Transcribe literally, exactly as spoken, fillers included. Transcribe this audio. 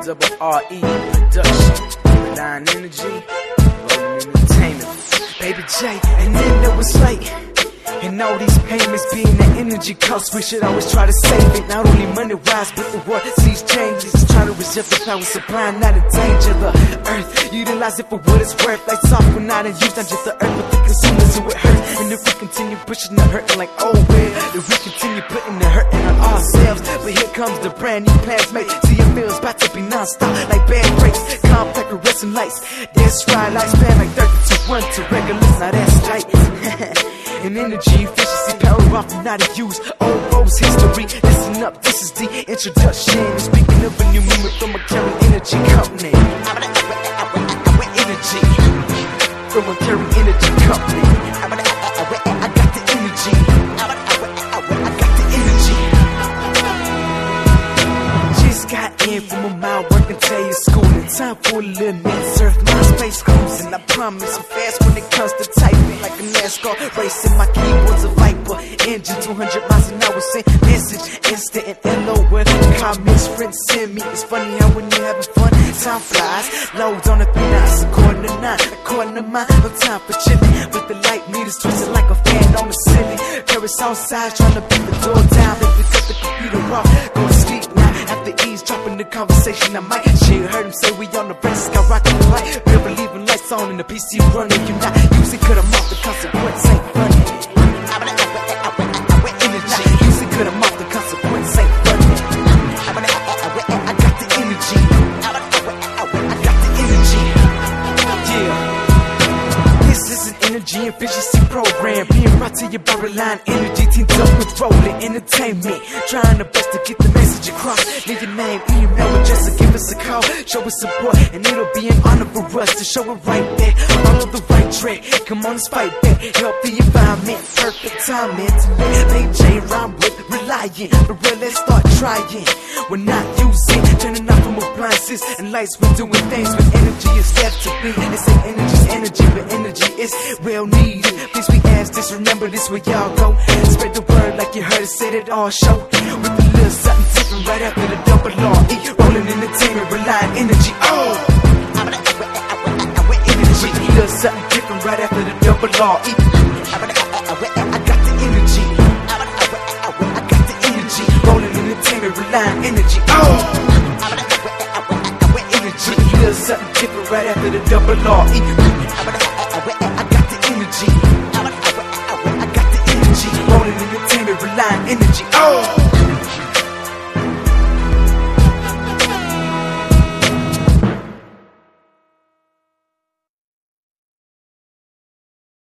double R E production, Line Energy, Rolling Entertainment, Baby J, and then there was like. And all these payments being the energy cost, we should always try to save it. Not only money-wise, but the world sees changes. Try to reserve the power supply, not endanger the earth. Utilize it for what it's worth. Like software not in use, not just the earth, but the consumers who it hurts. And if we continue pushing the hurting like, oh well, if we continue putting the hurting on ourselves. But here comes the brand new plans made. See your feels about to be non-stop, like bad breaks. Complex arresting lights. That's right, lifespan like thirty-two one to regulars, now that's right. And energy efficiency, power off and not in use. Old Rose history, listen up, this is the introduction. Speaking of a new movement from a Carry Energy company. Energy from a Carry Energy company. I got the energy. I got the energy. Just got in from a mile working till you schooling. Time for a little net surf, my space cruising. I promise I'm fast when it comes to typing. Like a NASCAR racing, my keyboard's a Viper engine, two hundred miles an hour, send message instant and L O L. Comments friends send me. It's funny how when you're having fun, time flies. Loads on the three nines, according to nine, according to mine. No time for chilling, with the light meters twisted like a fan on the ceiling. Paris outside, trying to beat the door down. If we cut the computer off, go to sleep now. After eavesdropping the conversation, I might shit. Heard him say we on the break, sky rocking the light. Never leaving lights on and the P C running. You not using, cut them off, the consequence ain't funny. Energy, using, cut them off, the consequence ain't funny. I got the energy. I got the energy. Yeah. This is an energy efficiency program being brought to you by Line Energy, teamed up with Rolling Entertainment. Trying the best to get the message across. Leave your name, email address, or give us a call. Show us support, and it'll be an honor for us to show it right there. Follow the right track, come on, let's fight back. Help the environment, perfect timing to let Baby J rhyme with relying. For real, let's start trying. We're not using, turning off from appliances and lights. We're doing things with energy is left to be. They say energy's energy, but energy is well needed. Please we ask this, remember this where y'all go. Spread the word like you heard it, said it all show. With a little something different right after the double R E. Rolling Entertainment, Line Energy. Oh, energy. A little something different right after the double R E. I got the energy. I got the energy. Rolling Entertainment, Line Energy. Oh, energy. A little something different right after the double R E. I got the energy. I got the energy. Rolling Entertainment, Line Energy. Oh.